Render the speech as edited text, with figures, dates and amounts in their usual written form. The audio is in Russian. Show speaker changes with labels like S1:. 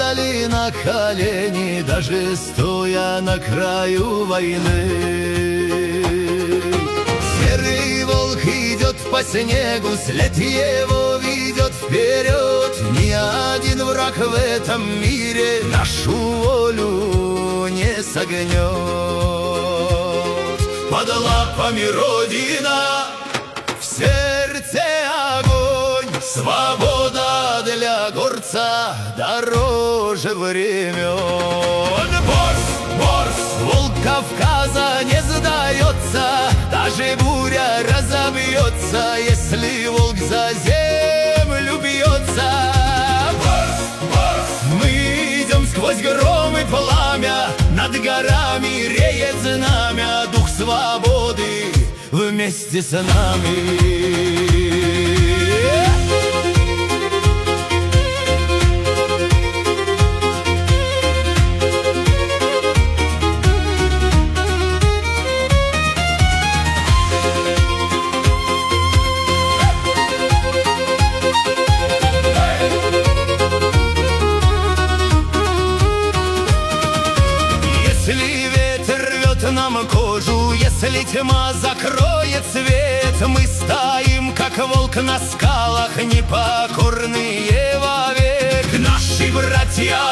S1: падали на колени, даже стоя на краю войны. Серый волк идет по снегу, след его ведет вперед. Ни один враг в этом мире нашу волю не согнет. Под лапами Родина, в сердце огонь, свобода для горца дороже времен. Борс, волк Кавказа не сдается, даже буря разобьется, если волк за землю бьется. Мы идем сквозь гром и пламя, над горами реет знамя, дух свободы вместе с нами. Если ветер рвет нам кожу, если тьма закроет свет, мы стоим, как волк на скалах, непокорные вовек. Наши братья